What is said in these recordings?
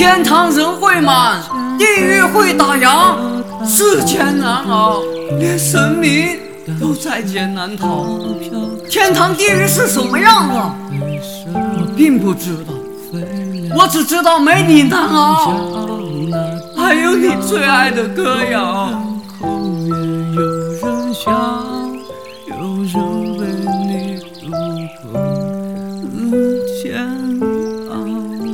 天堂人会满，地狱会打烊，世间难熬，连神明都在劫难逃。天堂地狱是什么样子，我并不知道，我只知道没你难熬，还有你最爱的歌谣。 有人笑，有人为你度过了煎熬。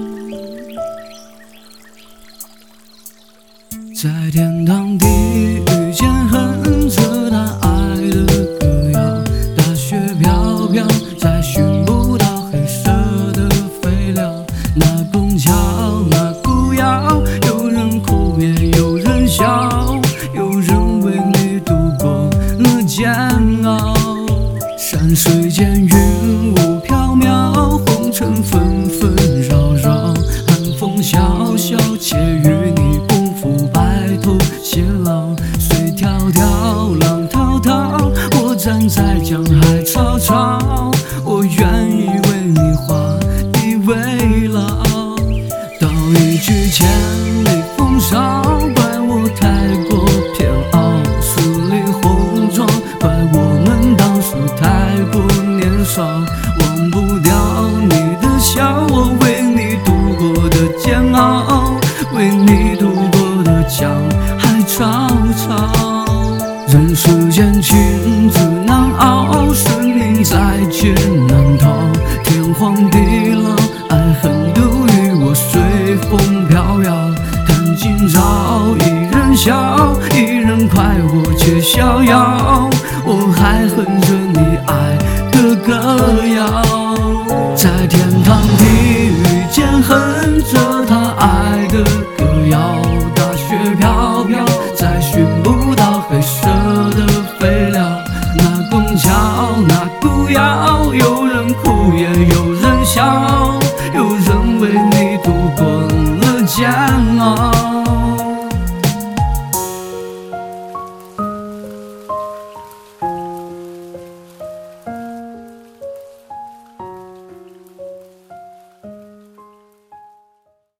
在天堂地狱间哼着他爱的歌谣，大雪飘飘，再寻不到黑色的废料。那拱桥，那古窑，有人哭也有人笑，有人为你度过了煎熬。山水间云雾飘渺，红尘纷纷扰扰，寒风萧萧，且与你共赴白头偕老。水迢迢，浪滔滔，我站在江海潮潮，我愿意为你画地为牢。道一句千里风骚，怪我太过偏傲，十里红妆，怪我们当时太过年少。忘不掉你的笑，我为你度过的煎熬，为你度过的江海潮潮。人世间情字难熬，生命在劫难逃，天荒地老，爱恨都与我随风飘摇。看今朝一人笑，一人快活且逍遥，我还哼着你爱的歌谣。在天堂地狱间哼着他爱的歌谣，大雪飘飘，再寻不到黑色的废料。那拱桥，那古窑，有人哭也有人笑，